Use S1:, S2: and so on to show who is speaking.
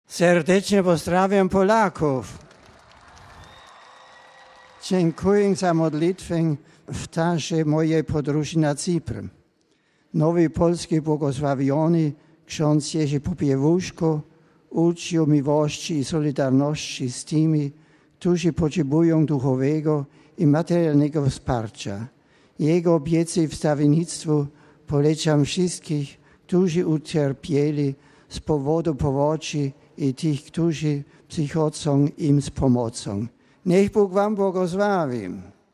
S1: Serdecznie pozdrawiam Polaków. Dziękuję za modlitwę w czasie mojej podróży na Cypr. Nowy polski błogosławiony ksiądz Jerzy Popiewuszko uczył miłości i solidarności z tymi, którzy potrzebują duchowego i materialnego wsparcia. Jego obiece i wstawiennictwo polecam wszystkich, którzy ucierpieli z powodu powodzi i tych, którzy przychodzą im z pomocą. Niech Bóg wam błogosławi.